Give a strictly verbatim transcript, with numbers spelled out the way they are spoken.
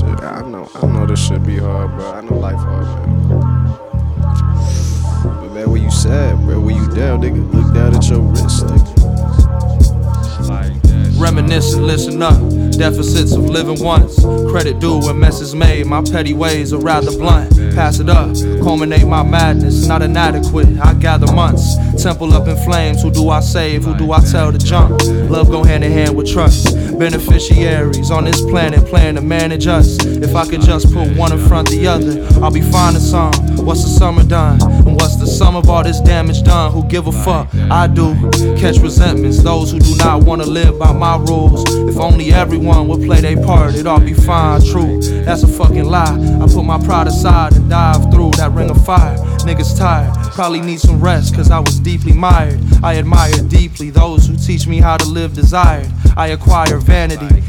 shit. I know, I know this shit be hard, bro. I know life hard, man. But man, when you sad, bro, when you down, nigga, look down at your wrist, nigga. Reminiscing, listen up. Deficits of living once. Credit due when mess is made. My petty ways are rather blunt. Pass it up, culminate my madness. Not inadequate, I gather months. Temple up in flames. Who do I save? Who do I tell to jump? Love go hand in hand with trust. Beneficiaries on this planet playing to manage us. If I could just put one in front of the other, I'll be finding some. What's the summer done? And what's the sum of all this damage done? Who give a fuck? I do. Catch resentments, those who do not want to live by my rules. If only everyone would play their part, it'd all be fine. True, that's a fucking lie. I put my pride aside and dive through that ring of fire. Niggas tired, probably need some rest, cause I was deeply mired. I admire deeply those who teach me how to live desired. I acquire vanity,